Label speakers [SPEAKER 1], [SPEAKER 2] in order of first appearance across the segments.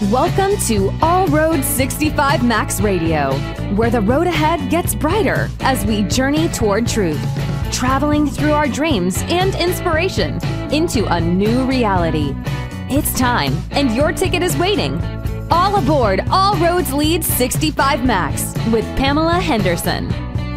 [SPEAKER 1] Welcome to All Road 65 Max Radio, where the road ahead gets brighter as we journey toward truth, traveling through our dreams and inspiration into a new reality. It's time, and your ticket is waiting. All aboard All Roads Lead 65 Max with Pamela Henderson.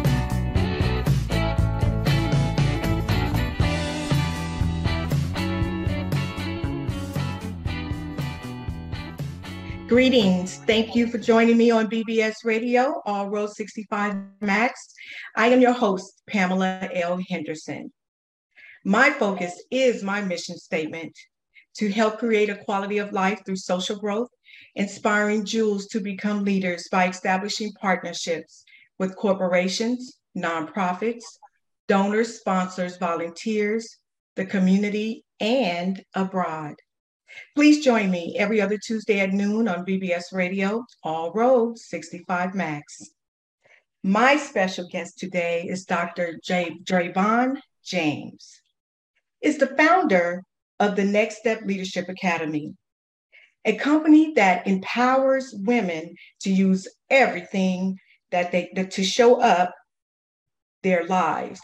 [SPEAKER 2] Greetings. Thank you for joining me on BBS Radio, All Road 65 Max. I am your host, Pamela L. Henderson. My focus is my mission statement to help create a quality of life through social growth, inspiring Jewels to become leaders by establishing partnerships with corporations, nonprofits, donors, sponsors, volunteers, the community, and abroad. Please join me every other Tuesday at noon on BBS Radio, All Road 65 Max. My special guest today is Dr. Drayvon James. Is the founder of the Next Step Leadership Academy, a company that empowers women to use everything to show up in their lives,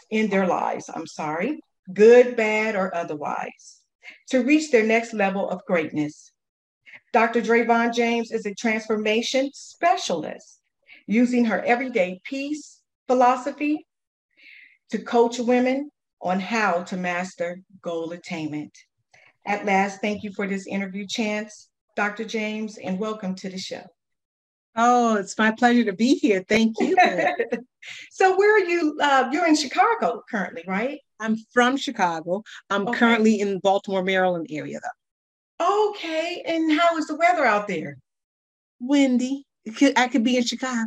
[SPEAKER 2] good, bad, or otherwise, to reach their next level of greatness. Dr. Drayvon James is a transformation specialist, using her everyday peace philosophy to coach women on how to master goal attainment. At last, thank you for this interview chance, Dr. James, and welcome to the show.
[SPEAKER 3] Oh, it's my pleasure to be here. Thank you.
[SPEAKER 2] So where are you? You're in Chicago currently, right?
[SPEAKER 3] I'm from Chicago. I'm currently in Baltimore, Maryland area,
[SPEAKER 2] though. Okay. And how is the weather out there?
[SPEAKER 3] Windy. I could be in Chicago.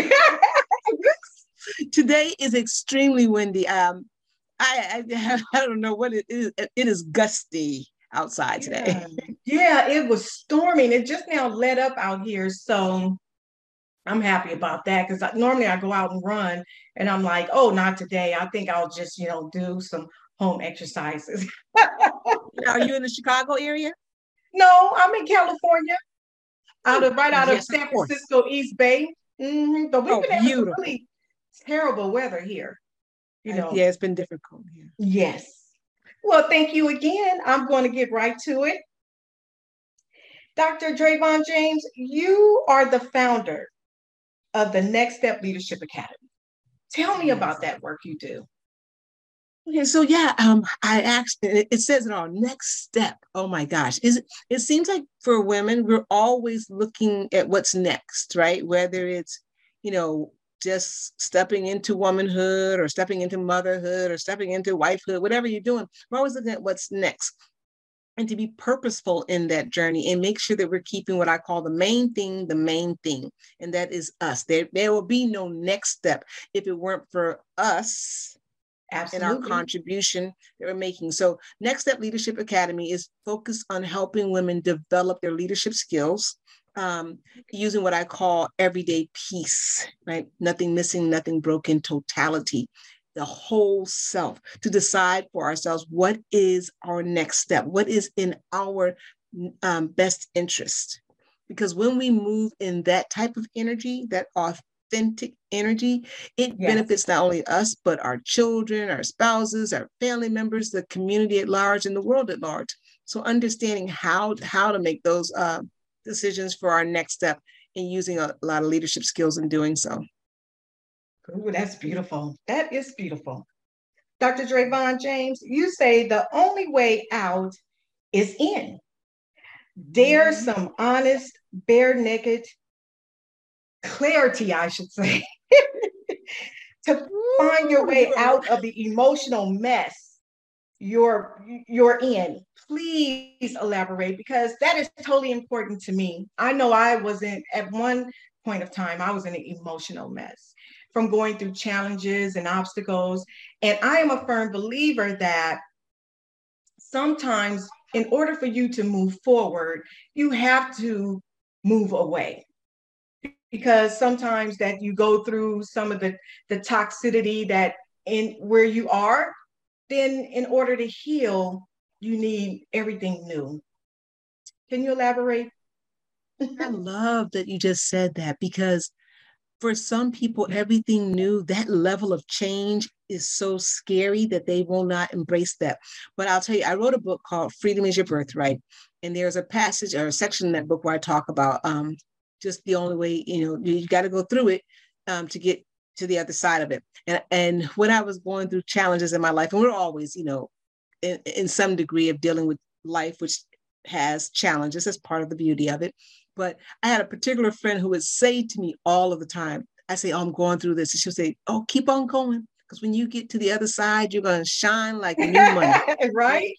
[SPEAKER 3] Today is extremely windy. I don't know what it is. It is gusty outside today.
[SPEAKER 2] Yeah, it was storming. It just now let up out here. So I'm happy about that, because normally I go out and run and I'm like, oh, not today. I think I'll just, do some home exercises.
[SPEAKER 3] Are you in the Chicago area?
[SPEAKER 2] No, I'm in California, out of San Francisco East Bay. Mm-hmm. But we've been having really terrible weather here.
[SPEAKER 3] Yeah, it's been difficult here.
[SPEAKER 2] Yes. Well, thank you again. I'm going to get right to it. Dr. Drayvon James, you are the founder of the Next Step Leadership Academy. Tell me about that work you do.
[SPEAKER 3] Okay, so it says it all, next step. Oh my gosh. It seems like for women, we're always looking at what's next, right? Whether it's, just stepping into womanhood or stepping into motherhood or stepping into wifehood, whatever you're doing, we're always looking at what's next. And to be purposeful in that journey and make sure that we're keeping what I call the main thing, and that is us. There will be no next step if it weren't for us. Absolutely. And our contribution that we're making. So Next Step Leadership Academy is focused on helping women develop their leadership skills, using what I call everyday peace, right? Nothing missing, nothing broken, totality. The whole self, to decide for ourselves what is our next step, what is in our best interest. Because when we move in that type of energy, that authentic energy, it benefits not only us, but our children, our spouses, our family members, the community at large, and the world at large. So understanding how to make those decisions for our next step and using a lot of leadership skills in doing so.
[SPEAKER 2] Ooh, that's beautiful. That is beautiful. Dr. Drayvon James, you say the only way out is in. There's some honest, bare naked clarity, I should say, to find your way out of the emotional mess you're in. Please elaborate, because that is totally important to me. I know at one point of time, I was in an emotional mess from going through challenges and obstacles. And I am a firm believer that sometimes in order for you to move forward, you have to move away. Because sometimes that you go through some of the toxicity that in where you are, then in order to heal, you need everything new. Can you elaborate?
[SPEAKER 3] I love that you just said that, because for some people, everything new, that level of change is so scary that they will not embrace that. But I'll tell you, I wrote a book called Freedom is Your Birthright. And there's a passage or a section in that book where I talk about just the only way, you got to go through it to get to the other side of it. And when I was going through challenges in my life, and we're always, in some degree of dealing with life, which has challenges as part of the beauty of it. But I had a particular friend who would say to me all of the time, I say, oh, I'm going through this. And she'll say, oh, keep on going. Because when you get to the other side, you're going to shine like new money.
[SPEAKER 2] Right?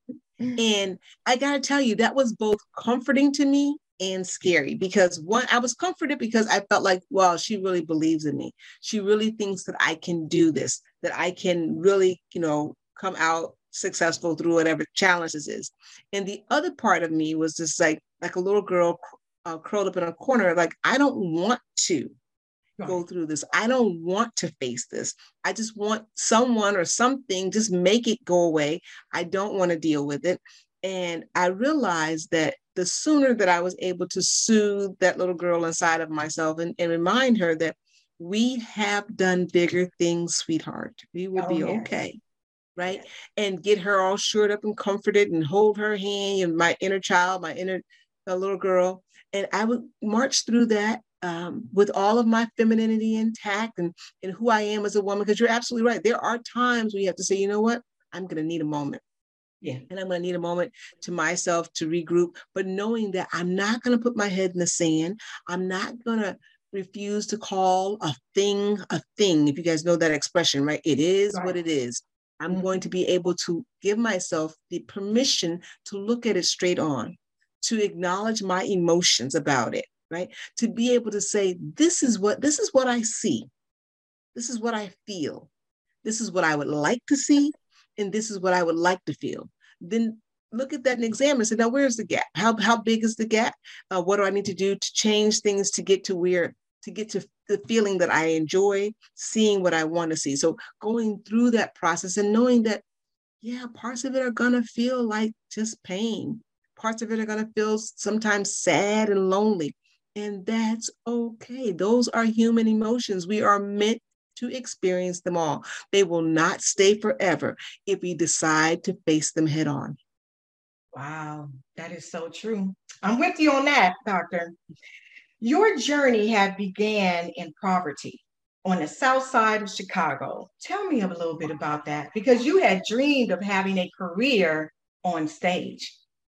[SPEAKER 3] And I got to tell you, that was both comforting to me and scary, because one, I was comforted because I felt like, well, she really believes in me. She really thinks that I can do this, that I can really, come out successful through whatever challenge this is. And the other part of me was just like a little girl curled up in a corner, like, I don't want to go through this. I don't want to face this. I just want someone or something, just make it go away. I don't want to deal with it. And I realized that the sooner that I was able to soothe that little girl inside of myself and remind her that we have done bigger things, sweetheart, we will be okay. Right. And get her all shored up and comforted and hold her hand, and my inner child, my inner little girl. And I would march through that with all of my femininity intact and who I am as a woman. Because you're absolutely right. There are times where you have to say, you know what, I'm going to need a moment. Yeah. And I'm going to need a moment to myself to regroup. But knowing that I'm not going to put my head in the sand, I'm not going to refuse to call a thing a thing. If you guys know that expression, right? It is what it is. I'm going to be able to give myself the permission to look at it straight on, to acknowledge my emotions about it, right? To be able to say, this is what I see. This is what I feel. This is what I would like to see. And this is what I would like to feel. Then look at that and examine and say, now, where's the gap? How big is the gap? What do I need to do to change things to get to the feeling that I enjoy, seeing what I want to see? So going through that process and knowing that, yeah, parts of it are going to feel like just pain. Parts of it are going to feel sometimes sad and lonely. And that's okay. Those are human emotions. We are meant to experience them all. They will not stay forever if we decide to face them head on.
[SPEAKER 2] Wow, that is so true. I'm with you on that, Doctor. Your journey had began in poverty on the south side of Chicago. Tell me a little bit about that, because you had dreamed of having a career on stage.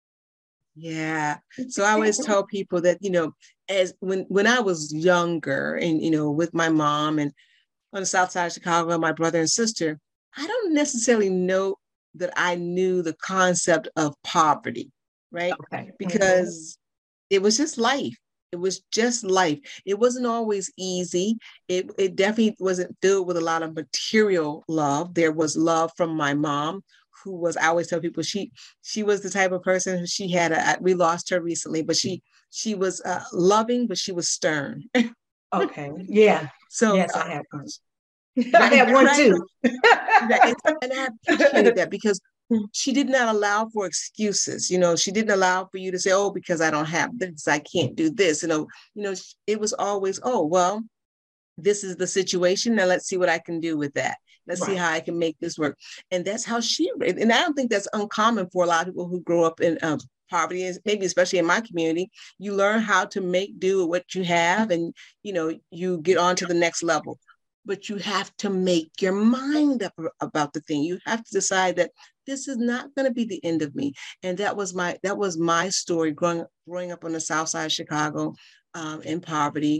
[SPEAKER 3] Yeah. So I always tell people that, as when I was younger and, with my mom and on the south side of Chicago, my brother and sister, I don't necessarily know that I knew the concept of poverty, right? Okay. Because it was just life. It was just life. It wasn't always easy. It definitely wasn't filled with a lot of material love. There was love from my mom, who was, I always tell people, she was the type of person who she had, we lost her recently, but she was loving, but she was stern.
[SPEAKER 2] Okay. Yeah.
[SPEAKER 3] So
[SPEAKER 2] yes, I have one. I have one too.
[SPEAKER 3] And I appreciated that, because she did not allow for excuses. She didn't allow for you to say, oh, because I don't have this, I can't do this. It was always, oh, well, this is the situation. Now let's see what I can do with that. Let's see how I can make this work. And that's how and I don't think that's uncommon for a lot of people who grow up in poverty, maybe especially in my community. You learn how to make do with what you have, and, you get on to the next level. But you have to make your mind up about the thing. You have to decide that this is not going to be the end of me. And that was my story growing up on the south side of Chicago, in poverty.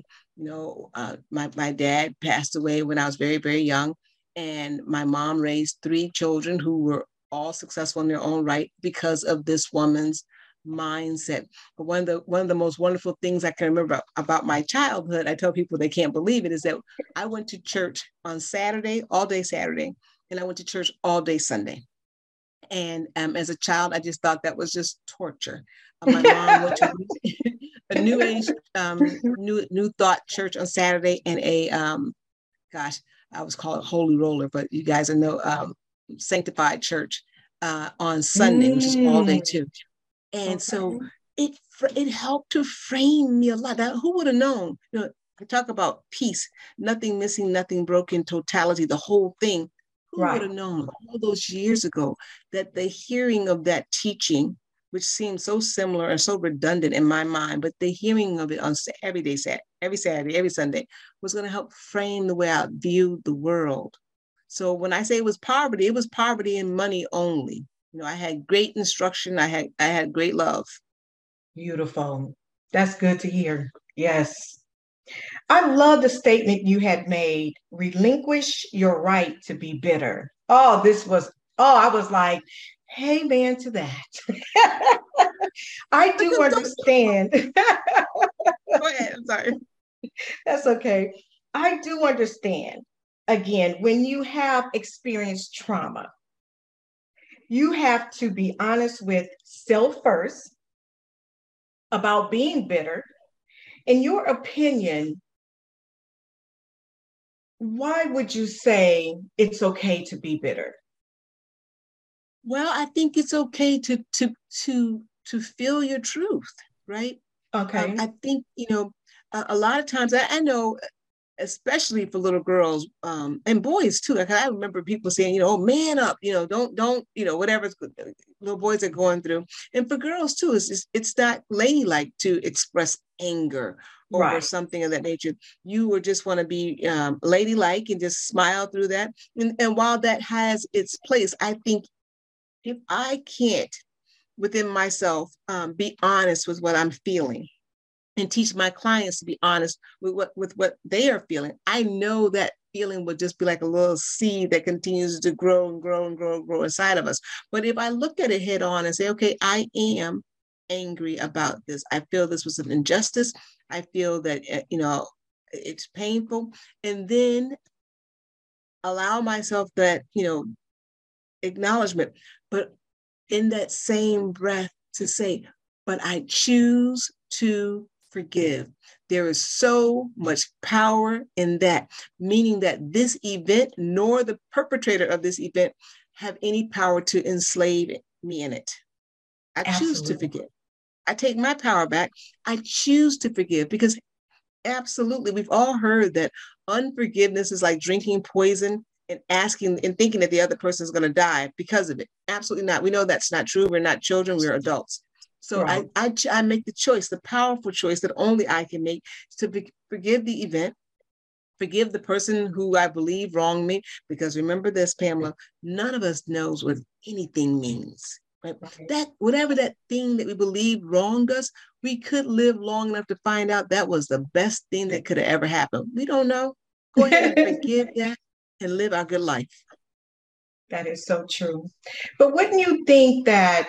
[SPEAKER 3] My dad passed away when I was very, very young. And my mom raised 3 children who were all successful in their own right because of this woman's mindset. But one of the most wonderful things I can remember about my childhood, I tell people they can't believe it, is that I went to church on Saturday, all day Saturday, and I went to church all day Sunday. And as a child, I just thought that was just torture. My mom went to a New Age, New Thought church on Saturday, and I was called Holy Roller, but you guys know Sanctified Church on Sunday, which is all day too. And so it helped to frame me a lot. Now, who would have known? I talk about peace, nothing missing, nothing broken, totality, the whole thing. Who would
[SPEAKER 2] Right.
[SPEAKER 3] have known all those years ago that the hearing of that teaching, which seems so similar and so redundant in my mind, but the hearing of it on every Saturday, every Sunday, was going to help frame the way I viewed the world. So when I say it was poverty in money only. I had great instruction. I had great love.
[SPEAKER 2] Beautiful. That's good to hear. Yes. I love the statement you had made, relinquish your right to be bitter. I was like, hey, man, to that. I do understand.
[SPEAKER 3] Go ahead. I'm sorry.
[SPEAKER 2] That's okay. I do understand. Again, when you have experienced trauma, you have to be honest with self first about being bitter. In your opinion, why would you say it's okay to be bitter?
[SPEAKER 3] Well, I think it's okay to feel your truth, right?
[SPEAKER 2] Okay.
[SPEAKER 3] I think a lot of times I know, especially for little girls and boys too. Like I remember people saying, oh, man up, don't, whatever little boys are going through. And for girls too, it's not ladylike to express anger over
[SPEAKER 2] Right.
[SPEAKER 3] something of that nature. You would just want to be ladylike and just smile through that. And while that has its place, I think if I can't within myself be honest with what I'm feeling, and teach my clients to be honest with what they are feeling, I know that feeling would just be like a little seed that continues to grow and grow and grow and grow inside of us. But if I look at it head on and say, okay, I am angry about this. I feel this was an injustice. I feel that, it's painful. And then allow myself that, acknowledgement, but in that same breath to say, but I choose to forgive. There is so much power in that, meaning that this event nor the perpetrator of this event have any power to enslave me in it. I choose to forgive. I take my power back. I choose to forgive because absolutely, we've all heard that unforgiveness is like drinking poison and asking and thinking that the other person is going to die because of it. Absolutely not. We know that's not true. We're not children. We're adults. So right. I make the choice, the powerful choice that only I can make, to forgive the event, forgive the person who I believe wronged me. Because remember this, Pamela, none of us knows what anything means. Right? That whatever that thing that we believe wronged us, we could live long enough to find out that was the best thing that could have ever happened. We don't know. Go ahead and forgive that and live our good life.
[SPEAKER 2] That is so true. But wouldn't you think that,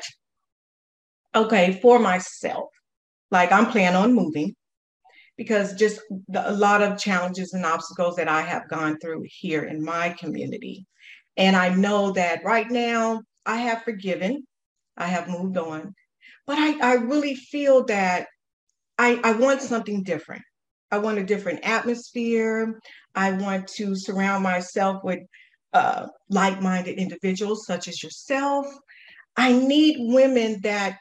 [SPEAKER 2] okay, for myself, like I'm planning on moving because just a lot of challenges and obstacles that I have gone through here in my community. And I know that right now I have forgiven, I have moved on, but I really feel that I want something different. I want a different atmosphere. I want to surround myself with like-minded individuals such as yourself. I need women that,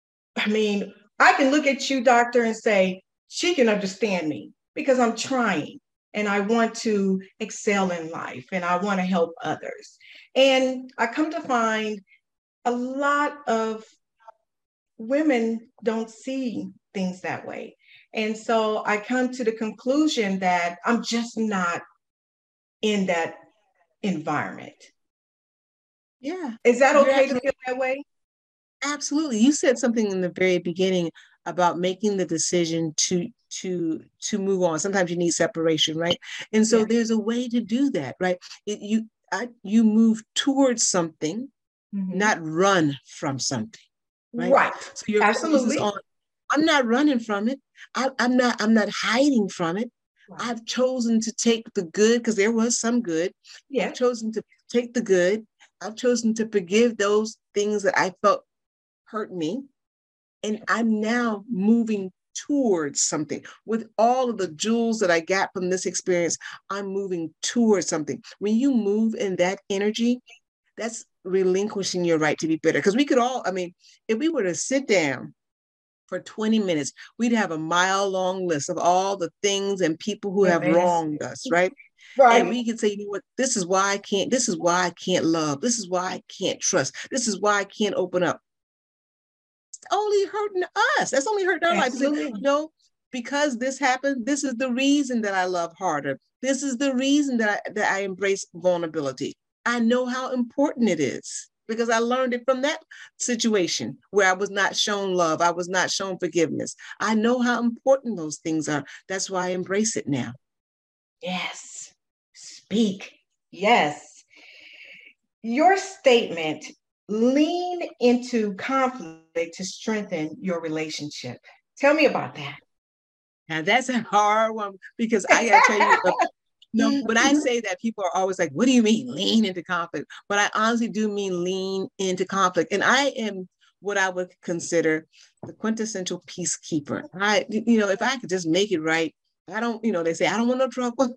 [SPEAKER 2] I can look at you, doctor, and say, she can understand me because I'm trying and I want to excel in life and I want to help others. And I come to find a lot of women don't see things that way. And so I come to the conclusion that I'm just not in that environment.
[SPEAKER 3] Yeah.
[SPEAKER 2] Is that okay to feel that way?
[SPEAKER 3] Absolutely. You said something in the very beginning about making the decision to move on. Sometimes you need separation, right? And so there's a way to do that, right? You move towards something, not run from something, right? So your focus is on, I'm not running from it. I'm not hiding from it. Right. I've chosen to take the good because there was some good. Yeah. I've chosen to take the good. I've chosen to forgive those things that I felt hurt me. And I'm now moving towards something. With all of the jewels that I got from this experience, I'm moving towards something. When you move in that energy, that's relinquishing your right to be bitter. Because we could all, if we were to sit down for 20 minutes, we'd have a mile-long list of all the things and people who have wronged us, right?
[SPEAKER 2] Right.
[SPEAKER 3] And we can say, you know what, this is why I can't love. This is why I can't trust. This is why I can't open up. It's only hurting us. That's only hurting our lives. No, because this happened, this is the reason that I love harder. This is the reason that I embrace vulnerability. I know how important it is, because I learned it from that situation where I was not shown love. I was not shown forgiveness. I know how important those things are. That's why I embrace it now.
[SPEAKER 2] Yes. Speak. Yes. Your statement, lean into conflict to strengthen your relationship. Tell me about that.
[SPEAKER 3] Now that's a hard one, because I gotta tell you, no, when I say that, people are always like, what do you mean lean into conflict? But I honestly do mean lean into conflict. And I am what I would consider the quintessential peacekeeper. If I could just make it right, I don't, they say, I don't want no trouble.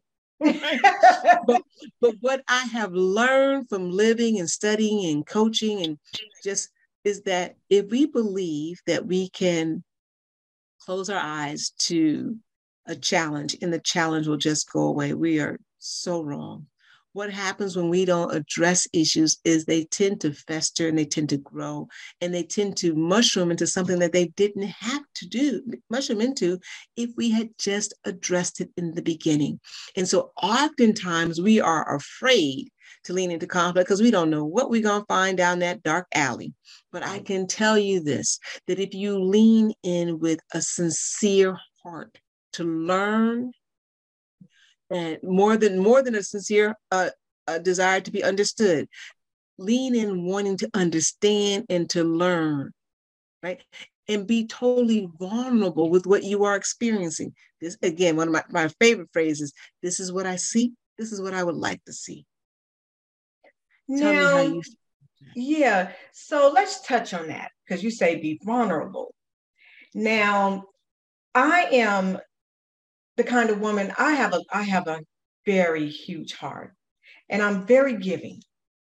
[SPEAKER 3] but what I have learned from living and studying and coaching and just is that if we believe that we can close our eyes to a challenge and the challenge will just go away, we are so wrong. What happens when we don't address issues is they tend to fester and they tend to grow and they tend to mushroom into something that they didn't have to mushroom into if we had just addressed it in the beginning. And so oftentimes we are afraid to lean into conflict because we don't know what we're going to find down that dark alley. But I can tell you this, that if you lean in with a sincere heart to learn, and more than a sincere a desire to be understood, lean in wanting to understand and to learn, right? And be totally vulnerable with what you are experiencing. This, again, one of my favorite phrases, this is what I see. This is what I would like to see. Tell me how you feel.
[SPEAKER 2] Yeah, so let's touch on that, because you say be vulnerable. Now, I am the kind of woman, I have a very huge heart, and I'm very giving.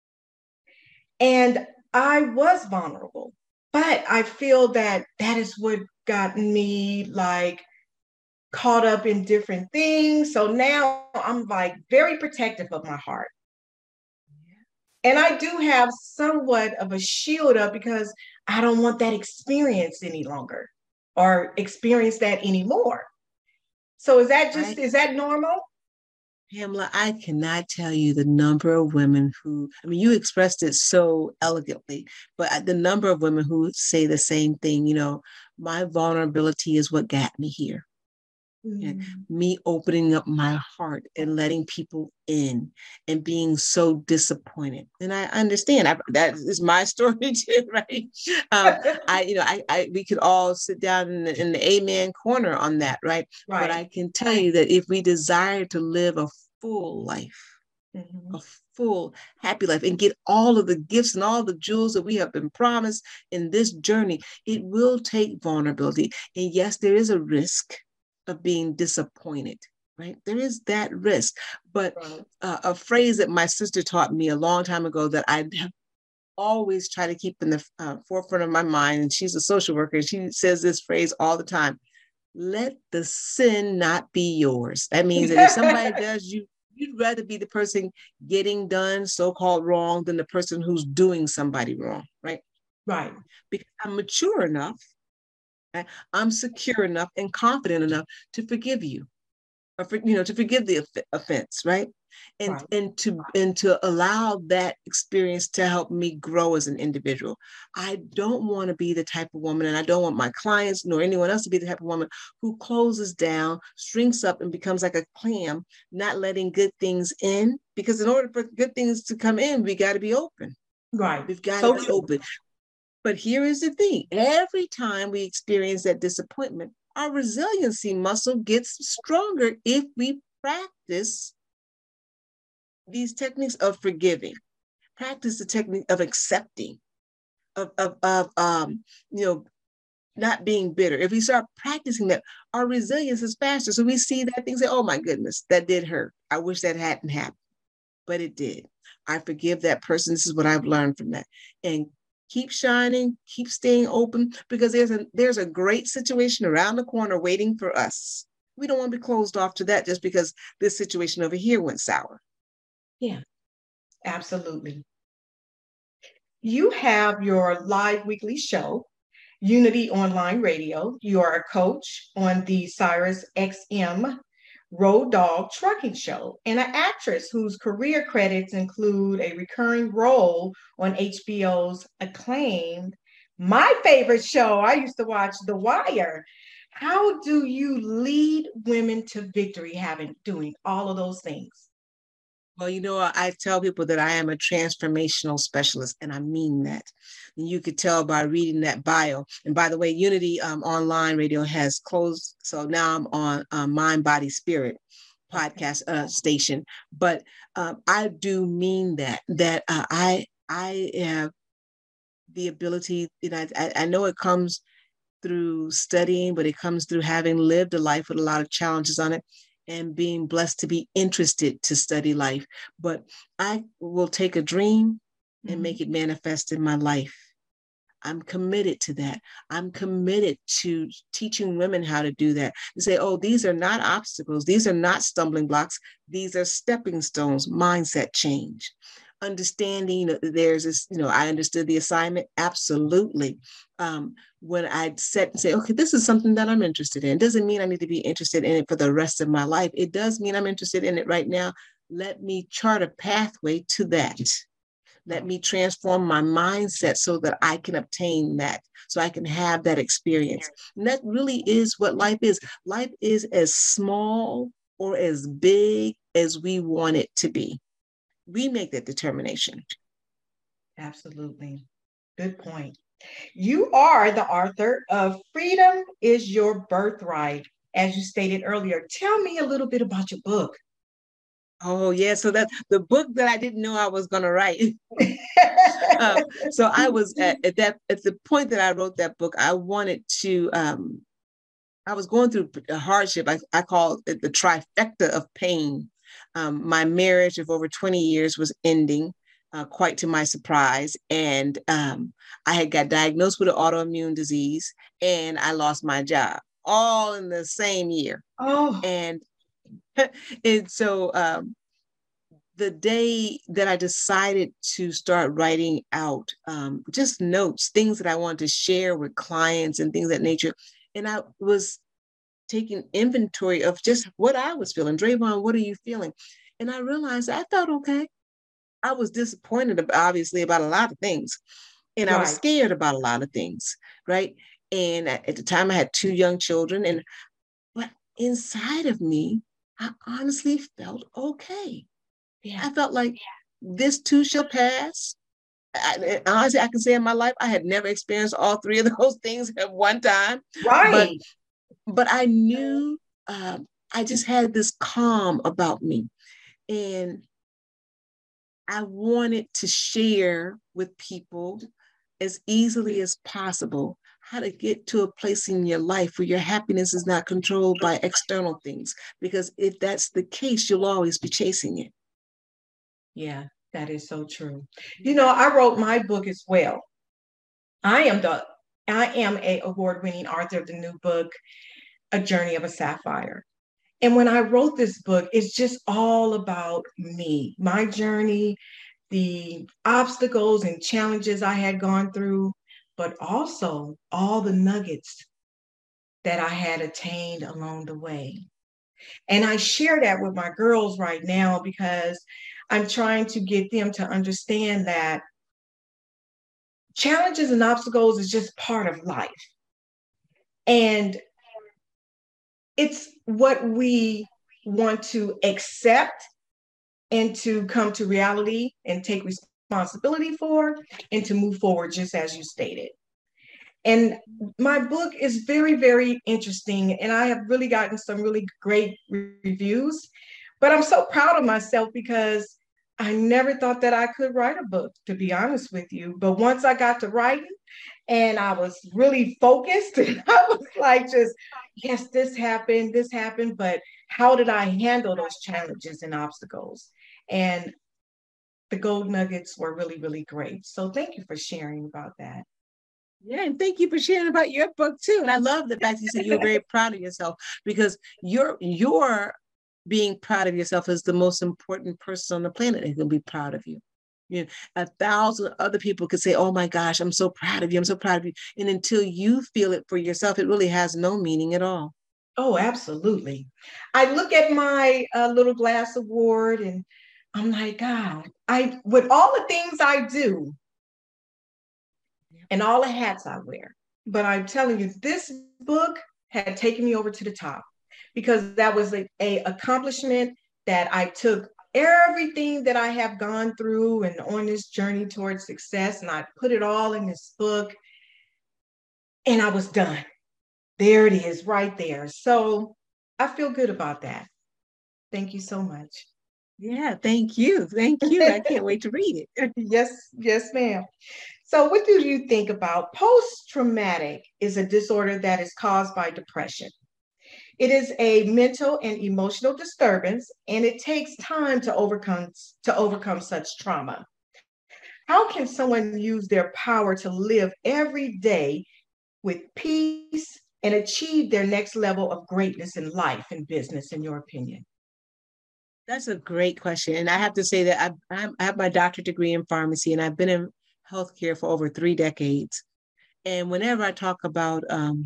[SPEAKER 2] And I was vulnerable, but I feel that is what got me like caught up in different things. So now I'm like very protective of my heart. And I do have somewhat of a shield up because I don't want that experience any longer or experience that anymore. So is that normal?
[SPEAKER 3] Pamela, I cannot tell you the number of women who, you expressed it so elegantly, but the number of women who say the same thing, my vulnerability is what got me here. And me opening up my heart and letting people in and being so disappointed. And I understand that is my story too, right? We could all sit down in the amen corner on that, right? But I can tell you that if we desire to live a full life, a full, happy life, and get all of the gifts and all the jewels that we have been promised in this journey, it will take vulnerability. And yes, there is a risk of being disappointed, right? There is that risk. But a phrase that my sister taught me a long time ago that I always try to keep in the forefront of my mind, and she's a social worker, and she says this phrase all the time: let the sin not be yours. That means that if somebody does you, you'd rather be the person getting done so-called wrong than the person who's doing somebody wrong, right?
[SPEAKER 2] Right.
[SPEAKER 3] Because I'm mature enough, I'm secure enough and confident enough to forgive you, or to forgive the offense, right? And to allow that experience to help me grow as an individual. I don't want to be the type of woman, and I don't want my clients nor anyone else to be the type of woman who closes down, shrinks up, and becomes like a clam, not letting good things in. Because in order for good things to come in, we got to be open.
[SPEAKER 2] Right.
[SPEAKER 3] We've got to be open. But here is the thing. Every time we experience that disappointment, our resiliency muscle gets stronger if we practice these techniques of forgiving, practice the technique of accepting, of not being bitter. If we start practicing that, our resilience is faster. So we see that thing, say, oh my goodness, that did hurt. I wish that hadn't happened, but it did. I forgive that person. This is what I've learned from that. And keep shining, keep staying open, because there's a great situation around the corner waiting for us. We don't want to be closed off to that just because this situation over here went sour.
[SPEAKER 2] Yeah, absolutely. You have your live weekly show, Unity Online Radio. You are a coach on the Sirius XM Road Dog Trucking Show and an actress whose career credits include a recurring role on HBO's acclaimed, my favorite show. I used to watch The Wire. How do you lead women to victory, doing all of those things?
[SPEAKER 3] Well, I tell people that I am a transformational specialist, and I mean that. And you could tell by reading that bio. And by the way, Unity Online Radio has closed, so now I'm on Mind, Body, Spirit podcast station. But I do mean that I have the ability. I know it comes through studying, but it comes through having lived a life with a lot of challenges on it, and being blessed to be interested to study life. But I will take a dream and make it manifest in my life. I'm committed to that. I'm committed to teaching women how to do that. To say, oh, these are not obstacles. These are not stumbling blocks. These are stepping stones, mindset change. Understanding there's this, I understood the assignment. Absolutely. When I set and say, okay, this is something that I'm interested in. Doesn't mean I need to be interested in it for the rest of my life. It does mean I'm interested in it right now. Let me chart a pathway to that. Let me transform my mindset so that I can obtain that, so I can have that experience. And that really is what life is. Life is as small or as big as we want it to be. We make that determination.
[SPEAKER 2] Absolutely. Good point. You are the author of Freedom is Your Birthright, as you stated earlier. Tell me a little bit about your book.
[SPEAKER 3] Oh, yeah. So that's the book that I didn't know I was going to write. So I was at the point that I wrote that book, I wanted to, I was going through a hardship. I call it the trifecta of pain. My marriage of over 20 years was ending, quite to my surprise. And I had got diagnosed with an autoimmune disease, and I lost my job all in the same year.
[SPEAKER 2] Oh.
[SPEAKER 3] And so the day that I decided to start writing out just notes, things that I wanted to share with clients and things of that nature. And I was taking inventory of just what I was feeling. Drayvon, what are you feeling? And I realized I felt okay. I was disappointed, obviously, about a lot of things. And I was scared about a lot of things, right? And at the time, I had 2 young children. But inside of me, I honestly felt okay. Yeah. I felt like this too shall pass. Honestly, I can say in my life, I had never experienced all 3 of those things at one time.
[SPEAKER 2] Right.
[SPEAKER 3] But I knew I just had this calm about me. And I wanted to share with people as easily as possible how to get to a place in your life where your happiness is not controlled by external things. Because if that's the case, you'll always be chasing it.
[SPEAKER 2] Yeah, that is so true. I wrote my book as well. I am a award-winning author of the new book, A Journey of a Sapphire. And when I wrote this book, it's just all about me, my journey, the obstacles and challenges I had gone through, but also all the nuggets that I had attained along the way. And I share that with my girls right now because I'm trying to get them to understand that challenges and obstacles is just part of life. And it's what we want to accept and to come to reality and take responsibility for and to move forward, just as you stated. And my book is very, very interesting. And I have really gotten some really great reviews. But I'm so proud of myself because I never thought that I could write a book, to be honest with you. But once I got to writing and I was really focused, and I was like, yes, this happened. But how did I handle those challenges and obstacles? And the gold nuggets were really, really great. So thank you for sharing about that.
[SPEAKER 3] Yeah, and thank you for sharing about your book too. And I love the fact you said you're very proud of yourself, because your being proud of yourself is the most important person on the planet who can be proud of you. You know, 1,000 other people could say, "Oh my gosh, I'm so proud of you. I'm so proud of you." And until you feel it for yourself, it really has no meaning at all.
[SPEAKER 2] Oh, absolutely. I look at my little glass award and I'm like, God, I with all the things I do and all the hats I wear, but I'm telling you, this book had taken me over to the top because that was a accomplishment that I took everything that I have gone through and on this journey towards success, and I put it all in this book, and I was done. There it is, right there. So I feel good about that. Thank you so much.
[SPEAKER 3] Yeah, thank you. Thank you. I can't wait to read it.
[SPEAKER 2] Yes, yes, ma'am. So, what do you think about post traumatic is a disorder that is caused by depression? It is a mental and emotional disturbance, and it takes time to overcome such trauma. How can someone use their power to live every day with peace and achieve their next level of greatness in life and business, in your opinion?
[SPEAKER 3] That's a great question. And I have to say that I have my doctorate degree in pharmacy, and I've been in healthcare for over 3 decades. And whenever I talk about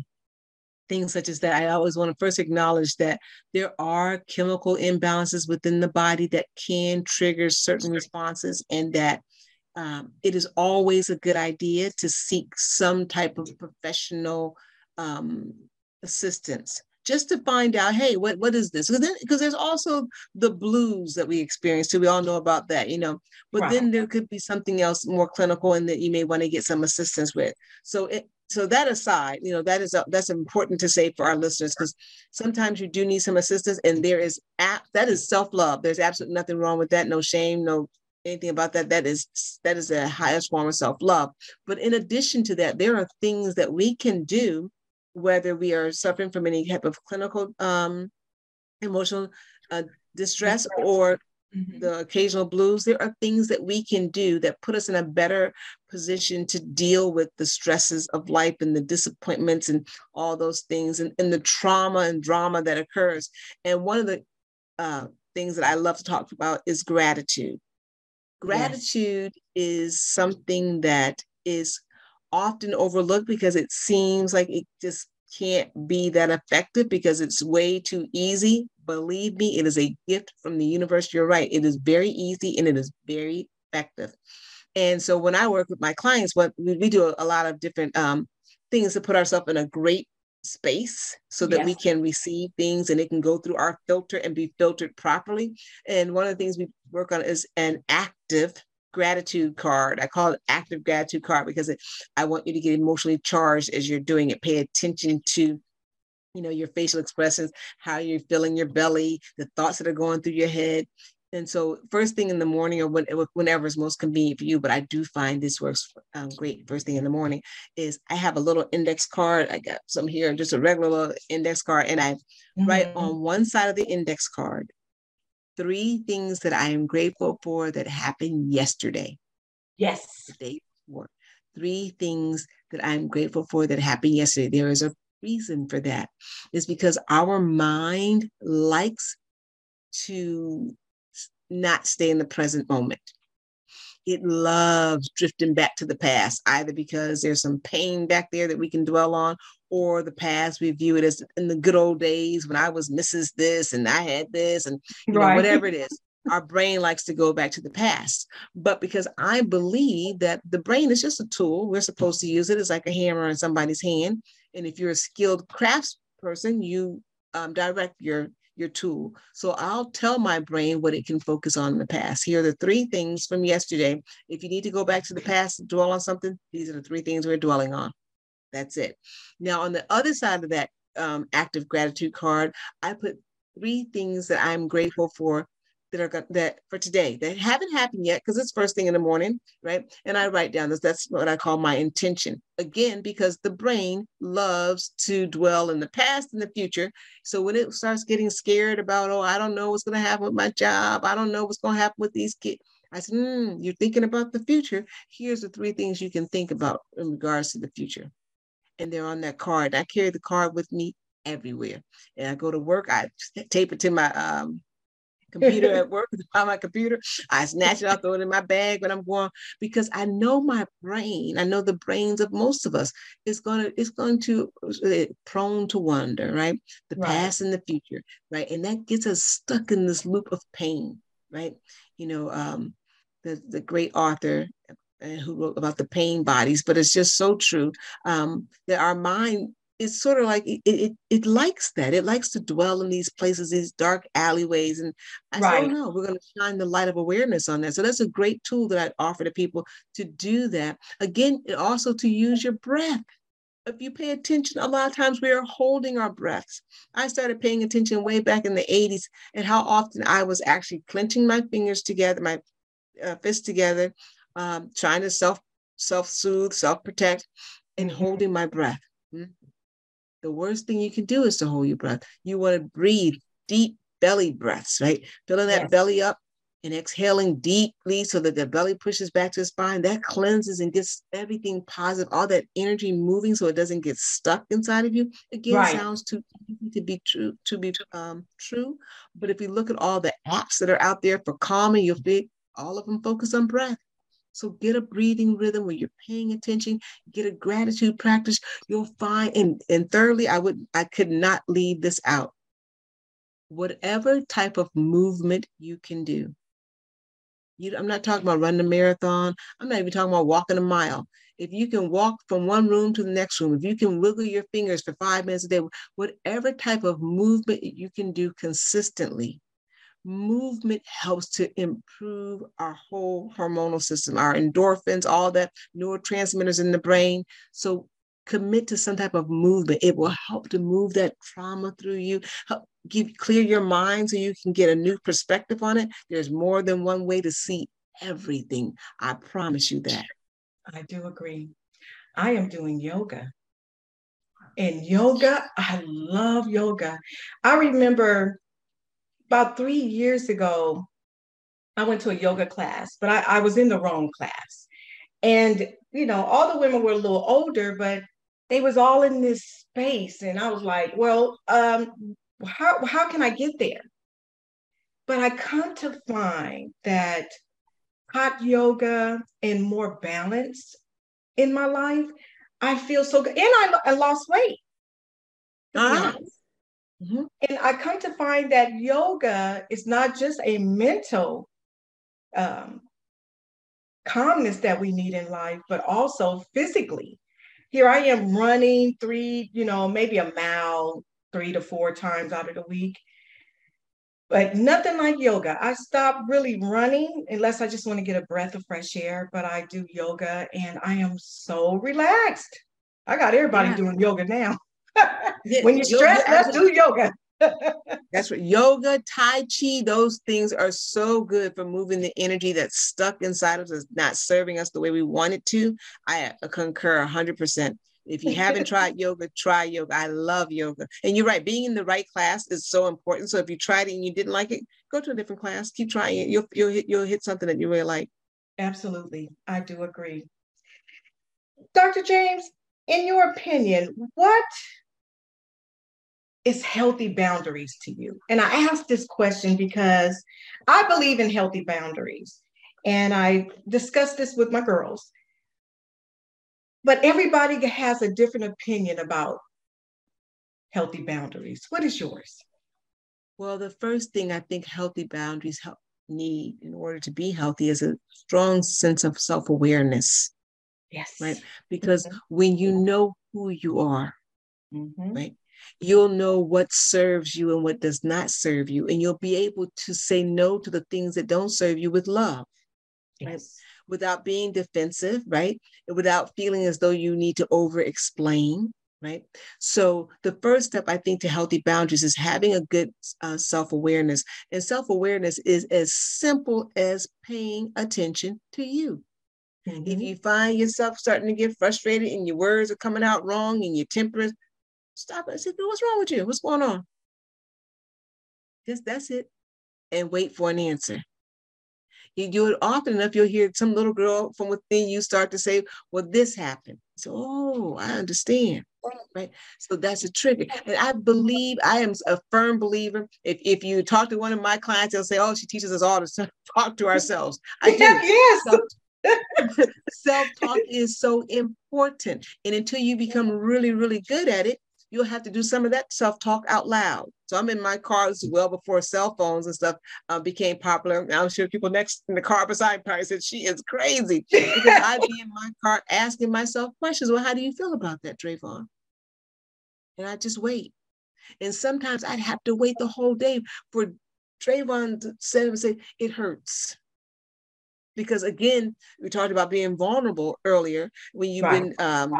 [SPEAKER 3] things such as that, I always want to first acknowledge that there are chemical imbalances within the body that can trigger certain responses, and that it is always a good idea to seek some type of professional um, assistance, just to find out, hey, what is this? Because there's also the blues that we experience too. We all know about that, But
[SPEAKER 2] Right.
[SPEAKER 3] then there could be something else more clinical, and that you may want to get some assistance with. So that aside, that's important to say for our listeners, because sometimes you do need some assistance, and that is self-love. There's absolutely nothing wrong with that. No shame, no anything about that. That is the highest form of self-love. But in addition to that, there are things that we can do, whether we are suffering from any type of clinical emotional distress or the occasional blues. There are things that we can do that put us in a better position to deal with the stresses of life and the disappointments and all those things, and the trauma and drama that occurs. And one of the things that I love to talk about is gratitude. Gratitude is something that is often overlooked because it seems like it just can't be that effective because it's way too easy. Believe me, it is a gift from the universe. You're right. It is very easy and it is very effective. And so when I work with my clients, what we do a lot of different things to put ourselves in a great space so that we can receive things and it can go through our filter and be filtered properly. And one of the things we work on is an active gratitude card. I call it active gratitude card because I want you to get emotionally charged as you're doing it. Pay attention to your facial expressions, how you're feeling your belly, the thoughts that are going through your head. And so first thing in the morning, or whenever is most convenient for you, but I do find this works great first thing in the morning, is I have a little index card. I got some here, just a regular little index card. And I write on one side of the index card 3 things that I am grateful for that happened yesterday.
[SPEAKER 2] Yes.
[SPEAKER 3] The day before. 3 things that I'm grateful for that happened yesterday. There is a reason for that. Is because our mind likes to not stay in the present moment. It loves drifting back to the past, either because there's some pain back there that we can dwell on, or the past, we view it as in the good old days when I was Mrs. This and I had this and whatever it is. Our brain likes to go back to the past. But because I believe that the brain is just a tool, we're supposed to use it as like a hammer in somebody's hand. And if you're a skilled crafts person, you direct your tool. So I'll tell my brain what it can focus on in the past. Here are the 3 things from yesterday. If you need to go back to the past and dwell on something, these are the 3 things we're dwelling on. That's it. Now, on the other side of that active gratitude card, I put 3 things that I'm grateful for that for today that haven't happened yet because it's first thing in the morning, right? And I write down this. That's what I call my intention. Again, because the brain loves to dwell in the past and the future. So when it starts getting scared about, oh, I don't know what's going to happen with my job, I don't know what's going to happen with these kids, I said, you're thinking about the future. Here's the 3 things you can think about in regards to the future. And they're on that card. I carry the card with me everywhere. And I go to work, I tape it to my computer at work, on my computer. I snatch it out, throw it in my bag when I'm going, because I know my brain, I know the brains of most of us is going to prone to wonder, right? The past and the future, right? And that gets us stuck in this loop of pain, right? The great author who wrote about the pain bodies, but it's just so true that our mind, it's sort of like it likes that. It likes to dwell in these places, these dark alleyways. And I said, oh no, we're going to shine the light of awareness on that. So that's a great tool that I'd offer to people to do that. Again, also to use your breath. If you pay attention, a lot of times we are holding our breaths. I started paying attention way back in the 80s and how often I was actually clenching my fingers together, my fists together, trying to self-soothe, self-protect, and holding my breath. The worst thing you can do is to hold your breath. You want to breathe deep belly breaths, right? Filling that belly up and exhaling deeply so that the belly pushes back to the spine. That cleanses and gets everything positive, all that energy moving so it doesn't get stuck inside of you. Again, sounds too easy to be true. But if you look at all the apps that are out there for calming, you'll see all of them focus on breath. So get a breathing rhythm where you're paying attention, get a gratitude practice. You'll find, and thirdly, I could not leave this out. Whatever type of movement you can do. I'm not talking about running a marathon. I'm not even talking about walking a mile. If you can walk from one room to the next room, if you can wiggle your fingers for 5 minutes a day, whatever type of movement you can do consistently, movement helps to improve our whole hormonal system, our endorphins, all that neurotransmitters in the brain. So commit to some type of movement. It will help to move that trauma through you, help clear your mind so you can get a new perspective on it. There's more than one way to see everything. I promise you that.
[SPEAKER 2] I do agree. I am doing yoga. And yoga, I love yoga. I remember about 3 years ago, I went to a yoga class, but I was in the wrong class. And, all the women were a little older, but they was all in this space. And I was like, well, how can I get there? But I come to find that hot yoga and more balance in my life, I feel so good. And I lost weight. Mm-hmm. And I come to find that yoga is not just a mental calmness that we need in life, but also physically. Here I am running maybe a mile 3 to 4 times out of the week, but nothing like yoga. I stopped really running unless I just want to get a breath of fresh air, but I do yoga and I am so relaxed. I got everybody doing yoga now. When you're stressed, let's do yoga.
[SPEAKER 3] That's what yoga, Tai Chi, those things are so good for moving the energy that's stuck inside of us, not serving us the way we want it to. I concur 100%. If you haven't tried yoga, try yoga. I love yoga. And you're right, being in the right class is so important. So if you tried it and you didn't like it, go to a different class. Keep trying it. You'll hit something that you really like.
[SPEAKER 2] Absolutely. I do agree. Dr. James, in your opinion, what is healthy boundaries to you? And I ask this question because I believe in healthy boundaries. And I discussed this with my girls. But everybody has a different opinion about healthy boundaries. What is yours?
[SPEAKER 3] Well, the first thing I think healthy boundaries need in order to be healthy is a strong sense of self-awareness.
[SPEAKER 2] Yes.
[SPEAKER 3] Right? Because when you know who you are, right, you'll know what serves you and what does not serve you. And you'll be able to say no to the things that don't serve you with love. Yes. Right? Without being defensive, right? Without feeling as though you need to over-explain, right? So the first step, I think, to healthy boundaries is having a good self-awareness. And self-awareness is as simple as paying attention to you. Mm-hmm. If you find yourself starting to get frustrated and your words are coming out wrong and your temper is, stop it. I said, what's wrong with you? What's going on? Just that's it. And wait for an answer. You do it often enough, you'll hear some little girl from within you start to say, well, this happened. So, oh, I understand. Right. So that's a trigger. And I am a firm believer. If you talk to one of my clients, they'll say, oh, she teaches us all to talk to ourselves. I do. Yes. Self-talk is so important. And until you become really, really good at it, you'll have to do some of that self-talk out loud. So I'm in my car, this is well before cell phones and stuff became popular. I'm sure people next in the car beside me said, she is crazy. Because I'd be in my car asking myself questions. Well, how do you feel about that, Trayvon? And I just wait. And sometimes I'd have to wait the whole day for Trayvon to say, it hurts. Because again, we talked about being vulnerable earlier. When you've been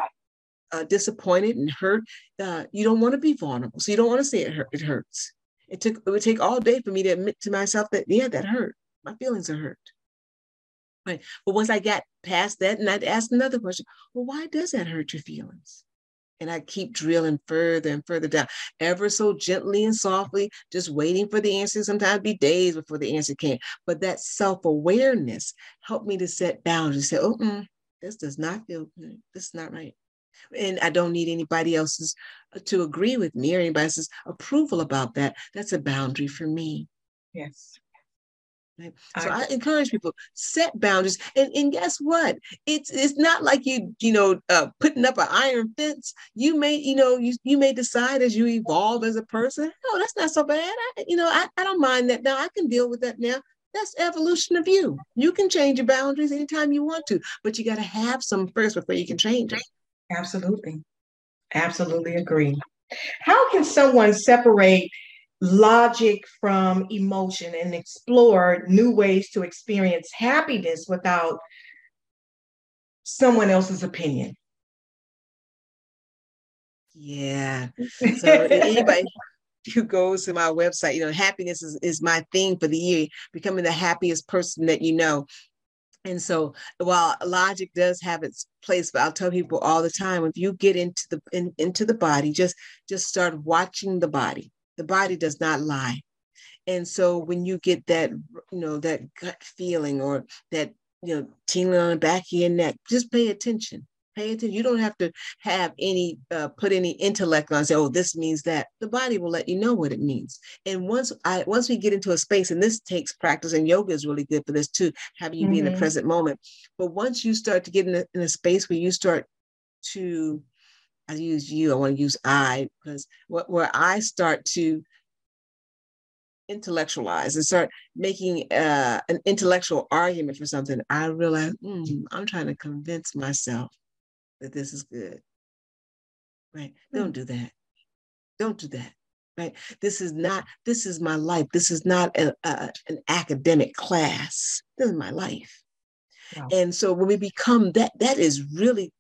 [SPEAKER 3] disappointed and hurt, you don't want to be vulnerable. So you don't want to say it hurts. It would take all day for me to admit to myself that, yeah, that hurt. My feelings are hurt. Right. But once I got past that, and I'd ask another question, well, why does that hurt your feelings? And I keep drilling further and further down, ever so gently and softly, just waiting for the answer. Sometimes it'd be days before the answer came. But that self-awareness helped me to set boundaries. Say, this does not feel good. This is not right. And I don't need anybody else's to agree with me or anybody else's approval about that. That's a boundary for me.
[SPEAKER 2] Yes.
[SPEAKER 3] Right? So I encourage people, set boundaries. And guess what? It's not like putting up an iron fence. You may, you may decide as you evolve as a person, oh, that's not so bad. I don't mind that now. I can deal with that now. That's evolution of you. You can change your boundaries anytime you want to, but you got to have some first before you can change it.
[SPEAKER 2] Absolutely. Absolutely agree. How can someone separate logic from emotion and explore new ways to experience happiness without someone else's opinion?
[SPEAKER 3] Yeah. So anybody who goes to my website, happiness is my theme for the year, becoming the happiest person that you know. And so while logic does have its place, but I'll tell people all the time, if you get into the body, just start watching the body. The body does not lie. And so when you get that, that gut feeling or that, tingling on the back of your neck, just pay attention. Pay attention. You don't have to have put any intellect on and say, oh, this means that. The body will let you know what it means. And once we get into a space, and this takes practice, and yoga is really good for this too, having you be in the present moment. But once you start to get in a space where you start to, I use you, I want to use I, because where I start to intellectualize and start making an intellectual argument for something, I realize I'm trying to convince myself that this is good. Right? Don't do that. Don't do that. Right? This is my life. This is not an academic class. This is my life. Wow. And so when we become that is really,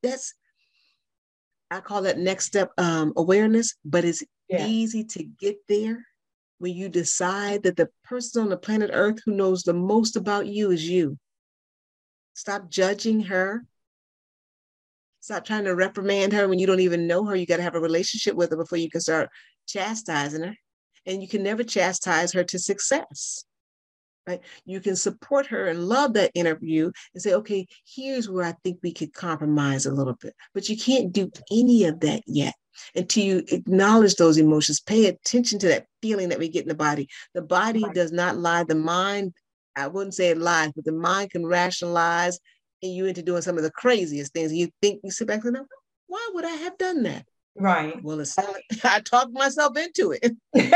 [SPEAKER 3] I call that next step awareness, but it's easy to get there when you decide that the person on the planet Earth who knows the most about you is you. Stop judging her. Stop trying to reprimand her when you don't even know her. You got to have a relationship with her before you can start chastising her. And you can never chastise her to success. Right? You can support her and love that interview and say, okay, here's where I think we could compromise a little bit. But you can't do any of that yet until you acknowledge those emotions. Pay attention to that feeling that we get in the body. The body does not lie. The mind, I wouldn't say it lies, but the mind can rationalize and you into doing some of the craziest things. You sit back and go, why would I have done that?
[SPEAKER 2] Right.
[SPEAKER 3] Well, I talked myself into it.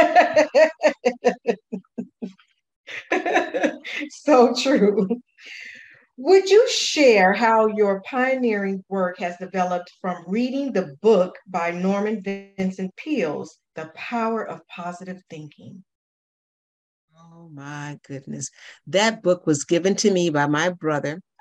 [SPEAKER 2] So true. Would you share how your pioneering work has developed from reading the book by Norman Vincent Peale's The Power of Positive Thinking?
[SPEAKER 3] Oh my goodness. That book was given to me by my brother.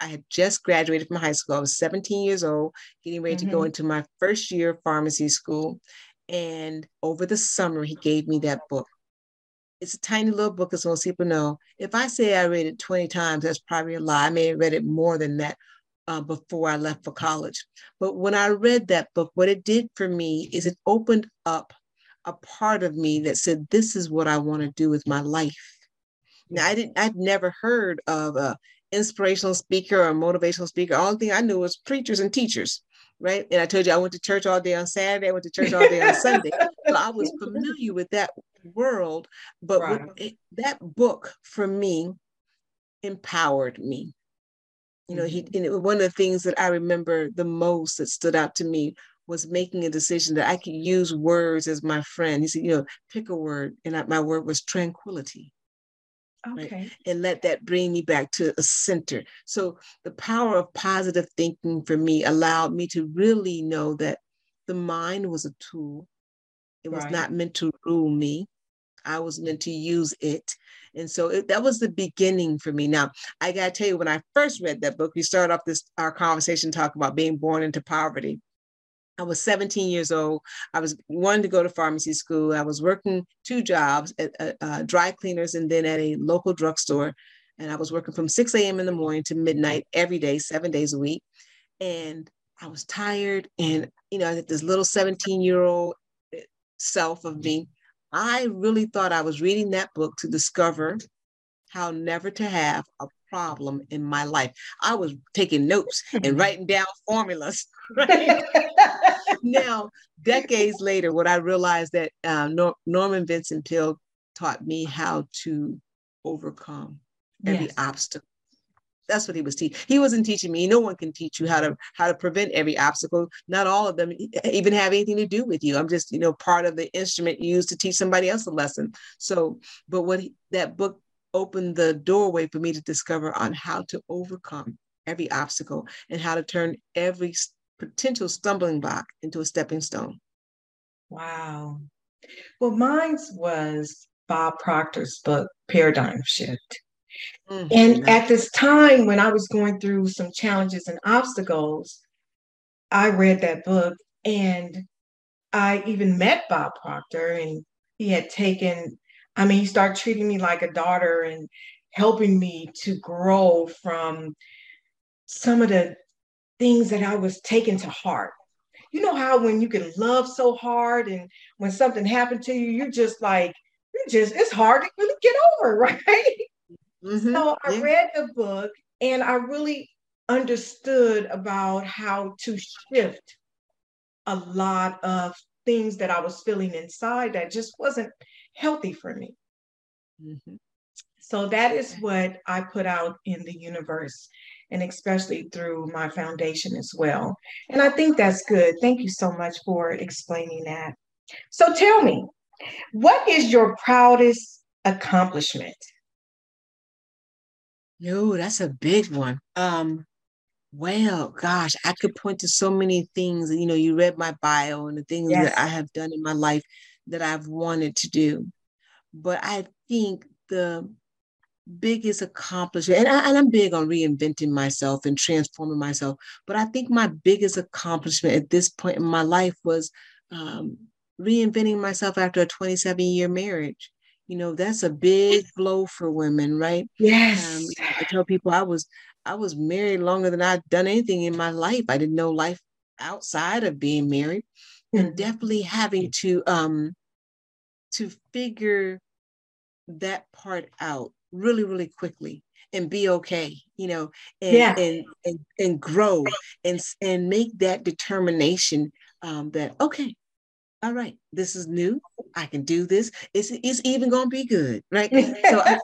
[SPEAKER 3] I had just graduated from high school. I was 17 years old, getting ready to go into my first year of pharmacy school. And over the summer, he gave me that book. It's a tiny little book, as most people know. If I say I read it 20 times, that's probably a lie. I may have read it more than that before I left for college. But when I read that book, what it did for me is it opened up a part of me that said, this is what I want to do with my life. Now, I'd never heard of a inspirational speaker or a motivational speaker. All thing I knew was preachers and teachers, right? And I told you I went to church all day on Saturday. I went to church all day on Sunday. So I was familiar with that world. But that book for me empowered me. You know, one of the things that I remember the most that stood out to me was making a decision that I could use words as my friend. He said, you know, pick a word. And my word was tranquility. Okay. Right? And let that bring me back to a center. So the power of positive thinking for me allowed me to really know that the mind was a tool. It was not meant to rule me. I was meant to use it. And so that was the beginning for me. Now, I got to tell you, when I first read that book, we started off our conversation talking about being born into poverty. I was 17 years old. I was wanting to go to pharmacy school. I was working 2 jobs at dry cleaners and then at a local drugstore. And I was working from 6 a.m. in the morning to midnight every day, 7 days a week. And I was tired. And, you know, I had this little 17-year-old self of me. I really thought I was reading that book to discover how never to have a problem in my life. I was taking notes and writing down formulas. Right? Now, decades later, what I realized that Norman Vincent Peale taught me how to overcome every obstacle. That's what he was teaching. He wasn't teaching me. No one can teach you how to prevent every obstacle. Not all of them even have anything to do with you. I'm just, you know, part of the instrument used to teach somebody else a lesson. So, but that book opened the doorway for me to discover on how to overcome every obstacle and how to turn every potential stumbling block into a stepping stone.
[SPEAKER 2] Wow. Well, mine was Bob Proctor's book, Paradigm Shift. And at this time, when I was going through some challenges and obstacles, I read that book, and I even met Bob Proctor, and he started treating me like a daughter and helping me to grow from some of the things that I was taking to heart. You know how when you can love so hard, and when something happened to you, it's hard to really get over, right? So I read the book, and I really understood about how to shift a lot of things that I was feeling inside that just wasn't healthy for me. So that is what I put out in the universe, and especially through my foundation as well. And I think that's good. Thank you so much for explaining that. So tell me, what is your proudest accomplishment?
[SPEAKER 3] No, that's a big one. Well, gosh, I could point to so many things. You know, you read my bio and the things that I have done in my life that I've wanted to do. But I think the biggest accomplishment, and I'm big on reinventing myself and transforming myself, but I think my biggest accomplishment at this point in my life was reinventing myself after a 27-year marriage. You know, that's a big blow for women, right?
[SPEAKER 2] Yes.
[SPEAKER 3] I tell people I was married longer than I'd done anything in my life. I didn't know life outside of being married, and definitely having to figure that part out really, really quickly and be okay, you know, and grow and make that determination that, okay, all right, this is new. I can do this. It's even going to be good, right? So I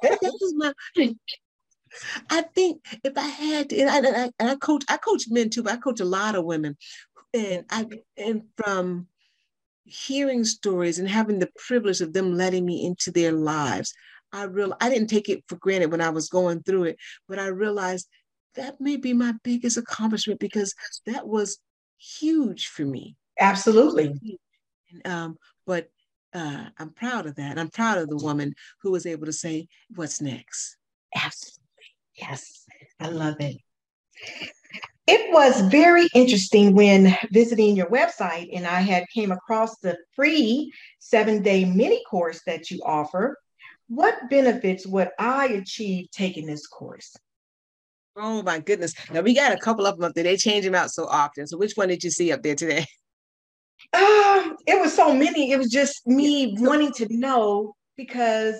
[SPEAKER 3] think if I had to, and I coach men too, but I coach a lot of women, and from hearing stories and having the privilege of them letting me into their lives, I didn't take it for granted when I was going through it, but I realized that may be my biggest accomplishment because that was huge for me.
[SPEAKER 2] Absolutely.
[SPEAKER 3] But I'm proud of that. I'm proud of the woman who was able to say, what's next?
[SPEAKER 2] Absolutely. Yes. I love it. It was very interesting when visiting your website, and I had came across the free 7-day mini course that you offer. What benefits would I achieve taking this course?
[SPEAKER 3] Oh my goodness. Now we got a couple of them up there. They change them out so often. So which one did you see up there today?
[SPEAKER 2] It was so many. It was just
[SPEAKER 3] Yeah.
[SPEAKER 2] me
[SPEAKER 3] So,
[SPEAKER 2] wanting to know because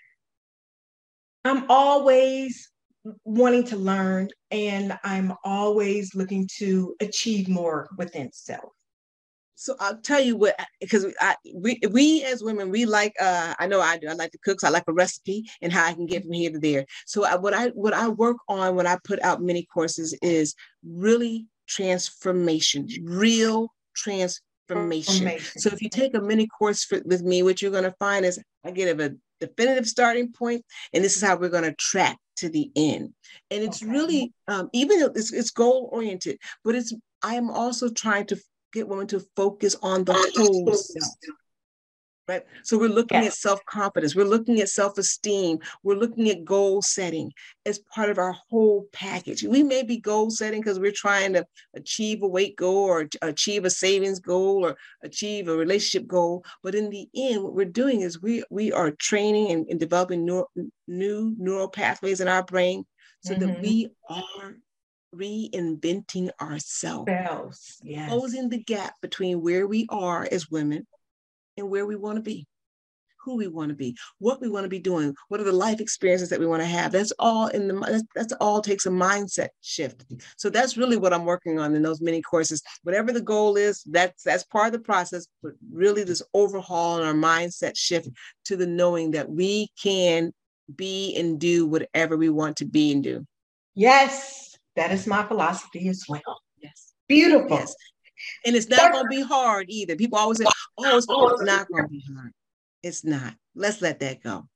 [SPEAKER 2] I'm always wanting to learn and I'm always looking to achieve more within self.
[SPEAKER 3] so I'll tell you what, because we as women, we like, I know I do. I like to cook. So I like a recipe and how I can get from here to there. So what I work on when I put out mini courses is really transformation, real transformation.
[SPEAKER 2] Information.
[SPEAKER 3] So if you take a mini course with me, what you're going to find is I give a definitive starting point, and this is how we're going to track to the end. And it's
[SPEAKER 2] Okay.
[SPEAKER 3] really, even though it's goal oriented, but I am also trying to get women to focus on the whole self, right? So we're looking at
[SPEAKER 2] Yes.
[SPEAKER 3] self-confidence, we're looking at self-esteem, we're looking at goal setting as part of our whole package. We may be goal setting because we're trying to achieve a weight goal or achieve a savings goal or achieve a relationship goal. But in the end, what we're doing is we are training and developing new neural pathways in our brain so that
[SPEAKER 2] Mm-hmm.
[SPEAKER 3] we are reinventing ourselves,
[SPEAKER 2] Bells. Yes.
[SPEAKER 3] closing the gap between where we are as women and where we want to be, who we want to be, what we want to be doing, what are the life experiences that we want to have. That's all that's all takes a mindset shift. So that's really what I'm working on in those mini courses. Whatever the goal is, that's part of the process, but really this overhaul in our mindset shift to the knowing that we can be and do whatever we want to be and do.
[SPEAKER 2] Yes. That is my philosophy as well.
[SPEAKER 3] Yes.
[SPEAKER 2] Beautiful.
[SPEAKER 3] Yes. And it's not going to be hard either. People always say, oh, it's not going to be hard. It's not. Let's let that go.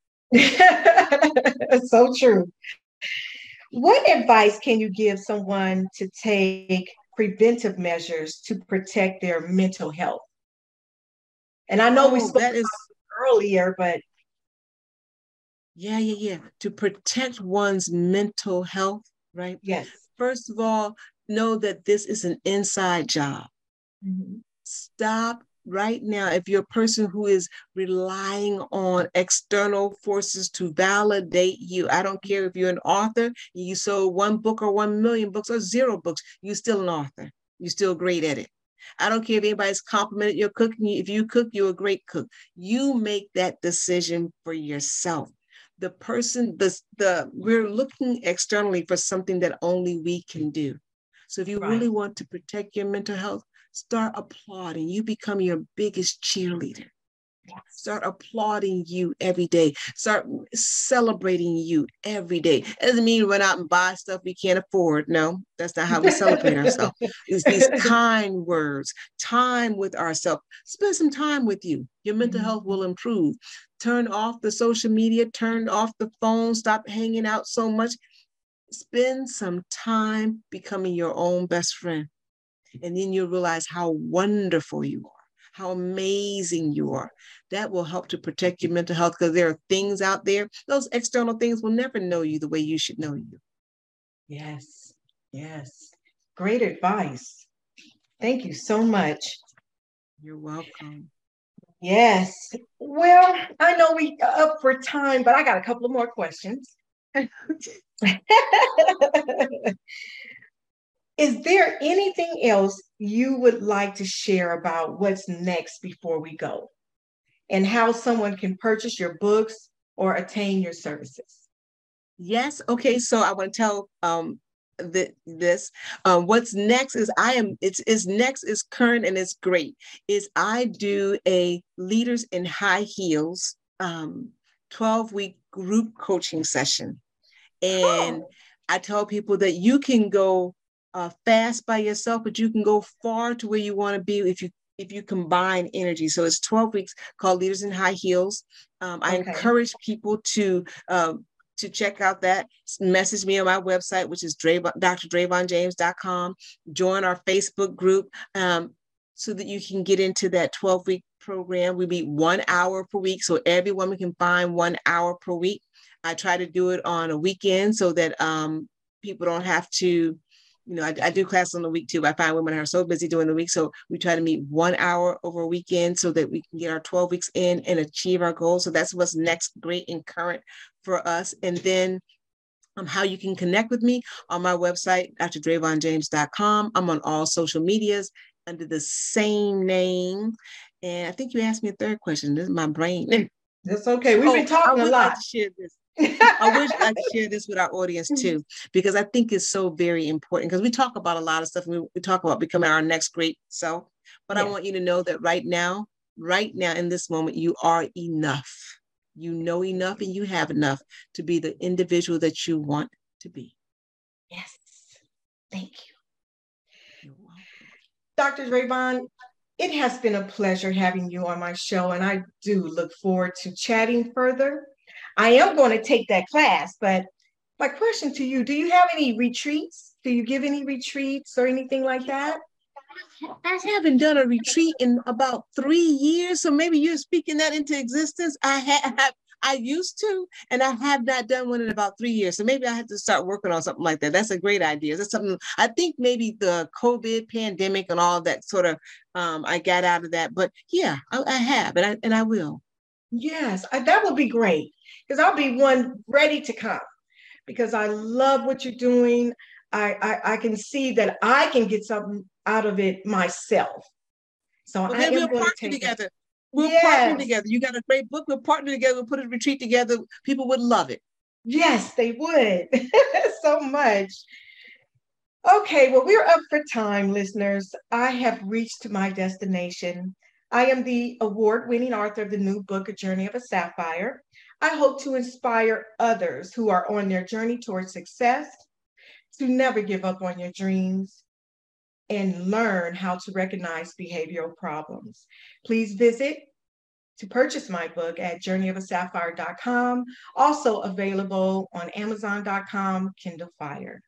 [SPEAKER 2] So true. What advice can you give someone to take preventive measures to protect their mental health? And I know we
[SPEAKER 3] Oh,
[SPEAKER 2] spoke
[SPEAKER 3] that
[SPEAKER 2] about
[SPEAKER 3] is,
[SPEAKER 2] it earlier, but
[SPEAKER 3] yeah. To protect one's mental health, right?
[SPEAKER 2] yes.
[SPEAKER 3] First of all, know that this is an inside job.
[SPEAKER 2] Mhm.
[SPEAKER 3] Stop right now. If you're a person who is relying on external forces to validate you, I don't care if you're an author, you sold one book or 1 million books or 0 books, you're still an author. You're still great at it. I don't care if anybody's complimented your cooking. If you cook, you're a great cook. You make that decision for yourself. The person, we're looking externally for something that only we can do. So if you
[SPEAKER 2] Right.
[SPEAKER 3] really want to protect your mental health, start applauding. You become your biggest cheerleader. Start applauding you every day. Start celebrating you every day. It doesn't mean run out and buy stuff we can't afford. No, that's not how we celebrate ourselves. It's these kind words, time with ourselves. Spend some time with you. Your mental health will improve. Turn off the social media, turn off the phone, stop hanging out so much. Spend some time becoming your own best friend. And then you'll realize how wonderful you are, how amazing you are. That will help to protect your mental health because there are things out there. Those external things will never know you the way you should know you.
[SPEAKER 2] Yes. Yes. Great advice. Thank you so much.
[SPEAKER 3] You're welcome.
[SPEAKER 2] Yes. Well, I know we are up for time, but I got a couple of more questions. Is there anything else you would like to share about what's next before we go and how someone can purchase your books or attain your services?
[SPEAKER 3] Yes. Okay. So I want to tell this. What's next is it's next is current and it's great. Is I do a Leaders in High Heels 12-week group coaching session. And
[SPEAKER 2] Oh,
[SPEAKER 3] I tell people that you can go fast by yourself, but you can go far to where you want to be if you combine energy. So it's 12 weeks called Leaders in High Heels. I
[SPEAKER 2] okay.
[SPEAKER 3] encourage people to check out that. Message me on my website, which is drdravonjames.com. Join our Facebook group so that you can get into that 12-week program. We meet 1 hour per week, so every woman can find 1 hour per week. I try to do it on a weekend so that people don't have to I do classes on the week too. I find women are so busy during the week. So we try to meet 1 hour over a weekend so that we can get our 12 weeks in and achieve our goals. So that's what's next, great and current for us. And then how you can connect with me on my website, drdravonjames.com. I'm on all social medias under the same name. And I think you asked me a third question. This is my brain.
[SPEAKER 2] That's okay. We've been talking a lot.
[SPEAKER 3] Like to share this. I wish I could share this with our audience too, because I think it's so very important, because we talk about a lot of stuff. We talk about becoming our next great self, but I want you to know that right now, in this moment, you are enough. You know enough and you have enough to be the individual that you want to be.
[SPEAKER 2] Yes. Thank you. You're welcome. Dr. Dravon, it has been a pleasure having you on my show, and I do look forward to chatting further. I am going to take that class, but my question to you, do you have any retreats? Do you give any retreats or anything like that?
[SPEAKER 3] I haven't done a retreat in about 3 years, so maybe you're speaking that into existence. I used to, and I have not done one in about 3 years. So maybe I have to start working on something like that. That's a great idea. That's something I think maybe the COVID pandemic and all that sort of, I got out of that. But yeah, I have, and I will.
[SPEAKER 2] Yes, that would be great, because I'll be one ready to come, because I love what you're doing. I can see that I can get something out of it myself. So I am going to take
[SPEAKER 3] together. We'll partner together. You got a great book. We'll partner together. We'll put a retreat together. People would love it.
[SPEAKER 2] Yes, they would. So much. Okay, well, we're up for time, listeners. I have reached my destination. I am the award-winning author of the new book, A Journey of a Sapphire. I hope to inspire others who are on their journey towards success to never give up on your dreams and learn how to recognize behavioral problems. Please visit to purchase my book at journeyofaSapphire.com, also available on Amazon.com, Kindle Fire.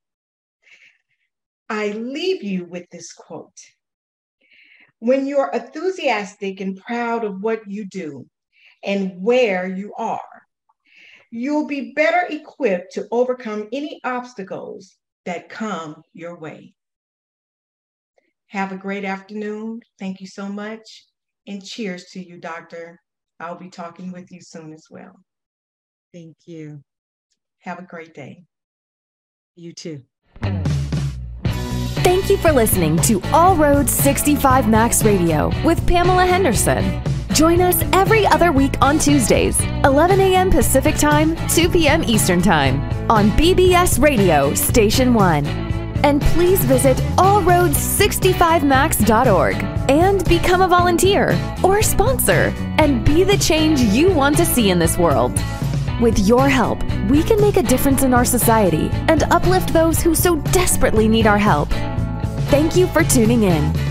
[SPEAKER 2] I leave you with this quote. When you're enthusiastic and proud of what you do and where you are, you'll be better equipped to overcome any obstacles that come your way. Have a great afternoon. Thank you so much. And cheers to you, Doctor. I'll be talking with you soon as well.
[SPEAKER 3] Thank you.
[SPEAKER 2] Have a great day.
[SPEAKER 3] You too.
[SPEAKER 1] Thank you for listening to All Roads 65 Max Radio with Pamela Henderson. Join us every other week on Tuesdays, 11 a.m. Pacific Time, 2 p.m. Eastern Time on BBS Radio Station 1. And please visit allroads65max.org and become a volunteer or sponsor and be the change you want to see in this world. With your help, we can make a difference in our society and uplift those who so desperately need our help. Thank you for tuning in.